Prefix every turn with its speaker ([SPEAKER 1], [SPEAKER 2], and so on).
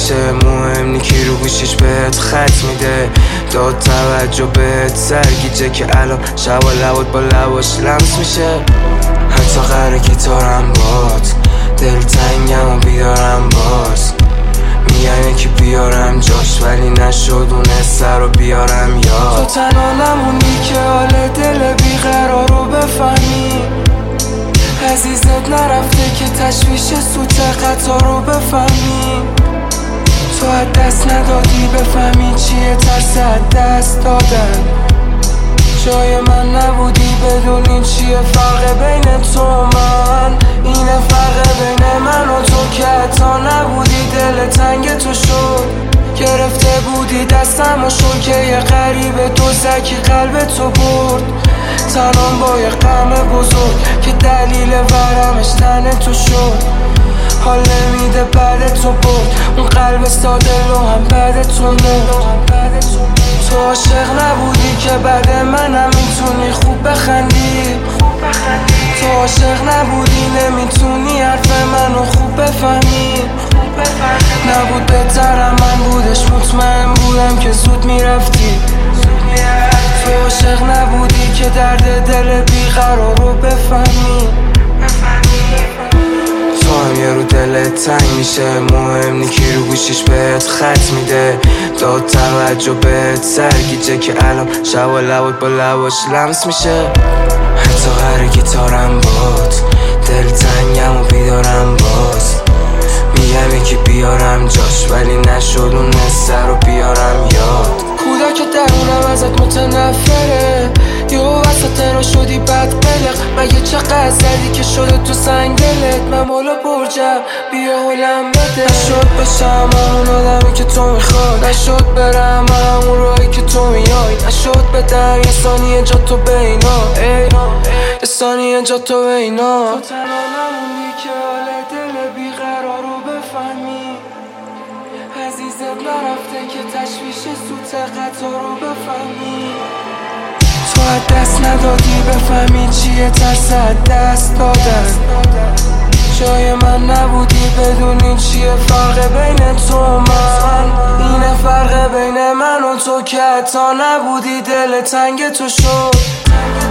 [SPEAKER 1] میشه، مهم نی کی رو گوشیش بهت خط میده. داد توجه بهت سرگیجه که الان شب و لبات با لباش لمس میشه. حتی قراره گیتارم باد، دل تنگم و بیارم باز. میگن یکی بیارم جاش ولی نشد اون سر رو بیارم یاد.
[SPEAKER 2] تو تنها نمونی که حال دل بیقرار رو بفهمی. عزیزت نرفته که تشویش سوت قطار رو بفهمی. تو از دست ندادی بفهمی چیه ترس از دست دادن. جای من نبودی بدونی چیه فرق بین تو و من. اینه فرق بین من و تو که حتی نبودی دل تنگ تو شد. گرفته بودی دستم و شد که یه غریبه دوزکی قلب تو برد. تنام با یه غم بزرگ که دلیل ورمش تن تو شد. حال نمیده بعد تو برد اون قلب ساده رو هم بعد تو مرد. تو عاشق نبودی که بعد منم میتونی خوب بخندی. تو عاشق نبودی نمیتونی حرف منو خوب بفهمی. نبود بهترم من بودش، مطمئن بودم که زود میرفتی. تو عاشق نبودی که درد دل بیقرار رو بفهمی.
[SPEAKER 1] تو هم یه رو دلت تنگ میشه، مهم نی کی رو گوشیش بهت خط میده. داد توجه بهت سرگیجه که الان شب و لبات با لباش لمس میشه. حتی قراره گیتارم باد، دل تنگم و بیدارم باز. میگم یکی بیارم جاش ولی نشد اون سر رو بیارم یاد.
[SPEAKER 2] کودک درونم ازت متنفره، یه وسط رو شدی بد قلق. مگه چقدر زدی که شده تو سنگ دلت. من بالا برجم بیا حالم بده. نشد بشم همون آدمی که تو میخواد، نشد برم همون راهی که تو میای. نشد بدم یه ثانیه جا تو بینا، یه ثانیه جا تو بینا. تو تنها نمونی که حال دل بیقرار رو بفهمی. عزیزت نرفته که تشویش سوت قطار رو بفهمی. تو از دست ندادی بفهمی چیه ترس از دست دادن. جای من نبودی بدونی چیه فرق بین تو و من. اینه فرق بین من و تو که حتی نبودی دل تنگ تو شد.